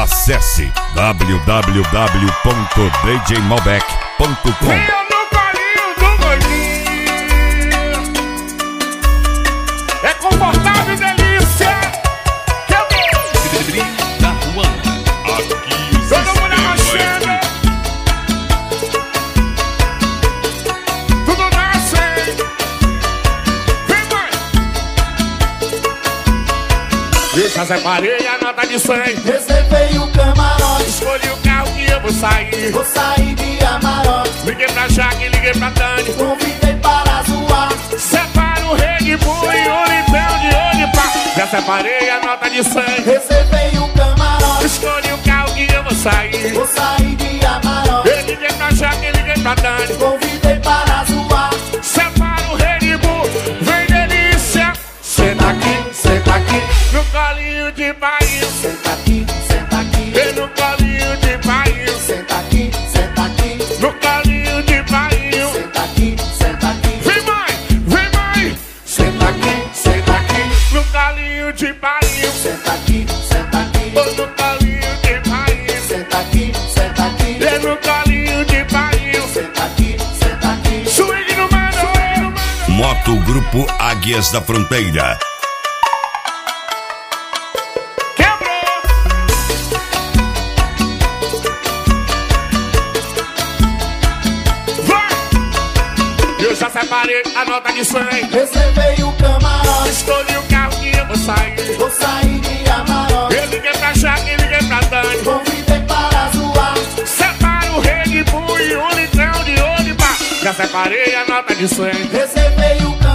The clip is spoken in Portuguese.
Acesse www.djmalbec.com. É confortável e delícia. Da Ruanda. Aqui Todo mundo arrochando. Tudo nasce. Vem, mãe. Eu já separei a nota de 100. Reservei o camarote, Escolhi o carro que eu vou sair. vou sair de Amarok. Liguei pra Jaque, liguei pra Dani. Convidei para zoar. Separa o Red Bull e o litrão de olho pá. Já separei a nota de 100. Reservei o camarote, Escolhi o carro que eu vou sair. vou sair de Amarok. Eu liguei pra Jaque, liguei pra Dani. Convidei para zoar. Separa o Red Bull, vem delícia. Senta aqui, senta aqui, No colinho de bairro. senta aqui, senta aqui. Vem no colinho de bairro. Senta aqui, senta aqui, No colinho de bairro. senta aqui, senta aqui. Vem mãe, vem mãe. Senta aqui, senta aqui, No colinho de bairro. senta aqui, senta aqui. Ou no colinho de bairro. Senta aqui, senta aqui, Vem no colinho de bairro. senta aqui, senta aqui. Swing no mano. Moto Grupo Águias da Fronteira. Quebrou. Vai. Eu já separei a nota de 100. Reservei o camarote, Escolhi o carro que eu vou sair. vou sair de Amarok. Eu liguei pra Jaque, liguei pra Dani. Convidei para zoar. Separa o Red Bull e o litrão de olho pá. Já separei a nota de 100. Reservei o